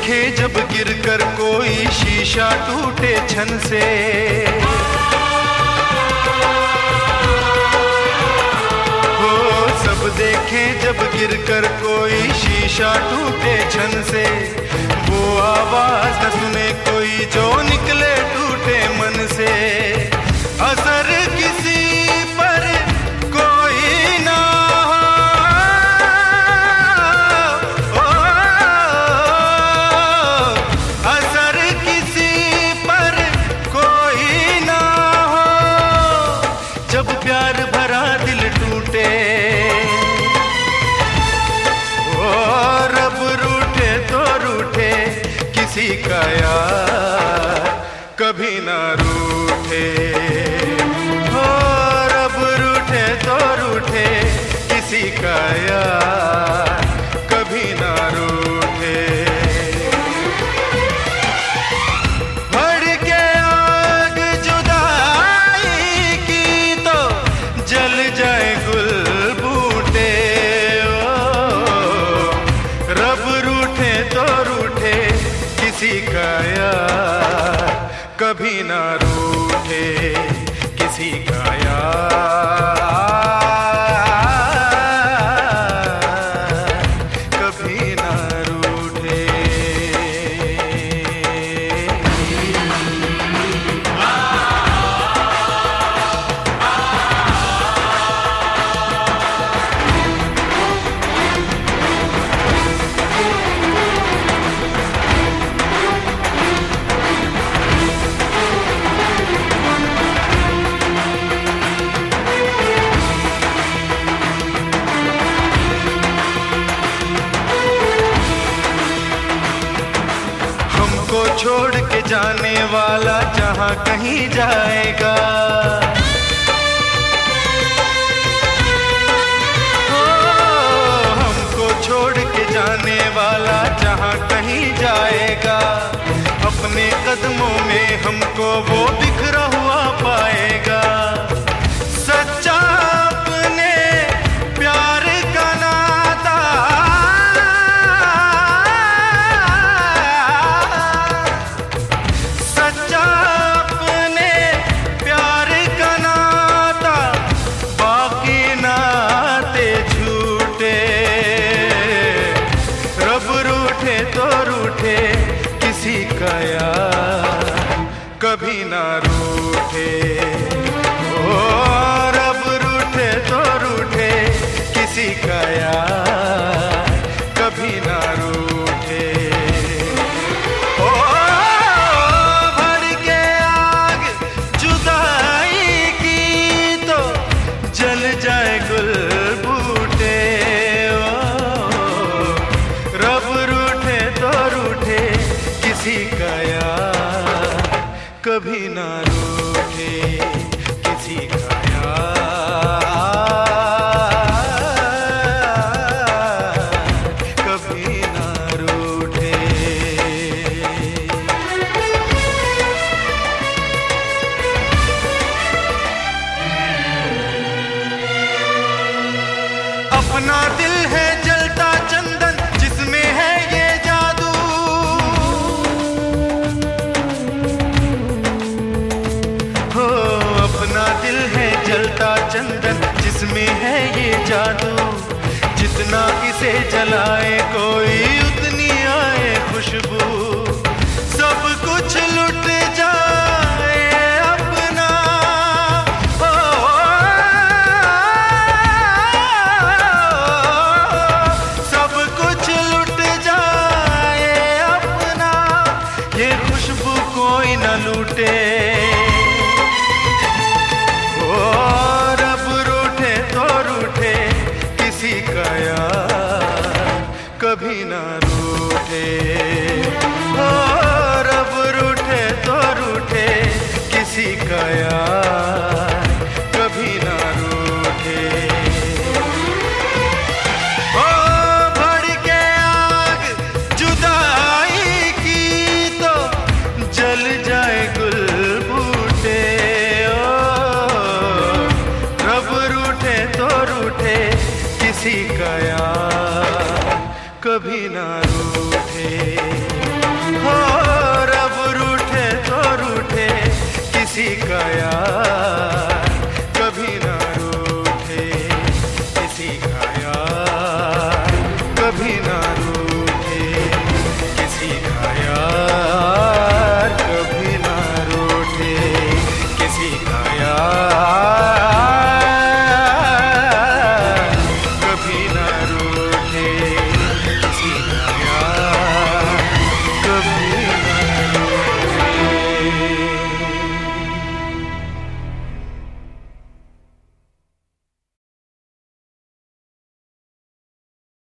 देखे जब गिरकर कोई शीशा टूटे छन से, हो सब देखे जब गिरकर कोई शीशा टूटे छन से, वो आवाज न सुने कोई जो निकले टूटे मन से। असर किसी पर कोई ना हो, असर किसी पर कोई ना हो, जब प्यार भरा दिल टूटे और रब रूठे तो रूठे, किसी का यार कभी ना रूठे, हो रब रूठे तो रूठे, किसी का यार कभी ना रूठे। भड़के आग जुदाई की तो जल जाए गुल बूटे, ओ रब रूठे तो रूठे, किसी का यार कभी ना रूठे, किसी का यार कभी ना रूठे। छोड़ के जाने वाला जहां कहीं जाएगा, ओ हमको छोड़ के जाने वाला जहां कहीं जाएगा, अपने कदमों में हमको वो बिखरा हुआ पाएगा। सच्चा अपने प्यार का नाता, सच्चा अपने प्यार का नाता, बाकी नाते झूठे, रब रूठे तो रूठे, किसी का यार कभी ना रूठे, ओ रब रूठे तो रूठे, किसी का यार कभी ना रूठे। ओ भड़के आग जुदाई की तो जल जाए गुल बूटे, ओ रब रूठे तो रूठे, किसी का यार कभी ना रूठे, किसी का यार कभी ना रूठे। अपना दिल है जलता चंदन, जिसमें है ये जादू, हो अपना दिल है जलता चंदन, जिसमें है ये जादू, जितना इसे जलाए कोई उतनी आए खुशबू, सब कुछ लुट जाए अपना, ओ सब कुछ लुट जाए अपना, ये खुशबू कोई न लूटे, ओ रब रूठे तो रूठे, किसी का यार कभी ना रूठे, ओ रब रूठे तो रूठे, किसी का यार कभी ना रूठे। ओ भड़के आग जुदाई की तो जल जाए गुल बूटे, ओ रब रूठे तो रूठे, किसी का यार कभी ना रूठे। हो